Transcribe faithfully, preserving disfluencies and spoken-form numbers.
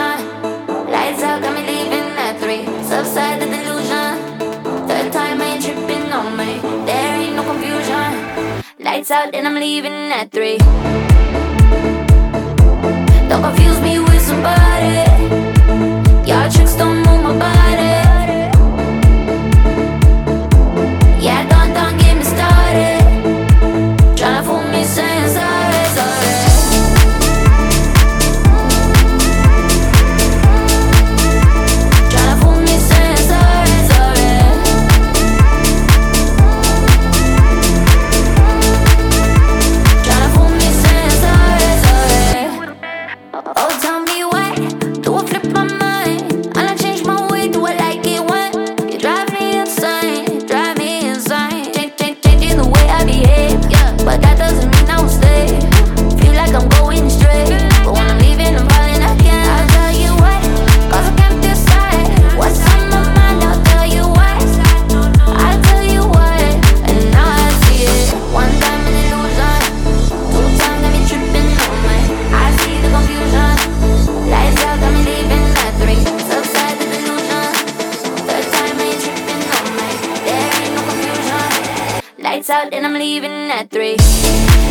confusion. Lights out, got me leaving at three. Subside the delusion. Third time I ain't tripping on me. There ain't no confusion. Lights out, then I'm leaving at three. Don't confuse me with somebody. Your tricks don't move my body. Yeah, don't, don't get me started. Tryna fool me saying sorry, sorry. Tryna fool me saying sorry, sorry. Tryna fool me saying sorry, sorry. Oh, tell me why. Do I flip my mind? I done change my way. Do I like it when you drive me insane? Drive me insane. Change, change, changing the way I behave. Yeah, but that doesn't mean I will stay. Feel like I'm going astray, but when I'm leaving, I'm falling again. I'll tell you why, 'cause I can't decide what's on my mind. I'll tell you why. I'll tell you why, and now I see it. One time an illusion, two times got me tripping on me. I see the confusion. Lights out, got me leaving at three. Subside the delusion. Third time I ain't tripping on me. There ain't no confusion. Lights out, then I'm leaving at three.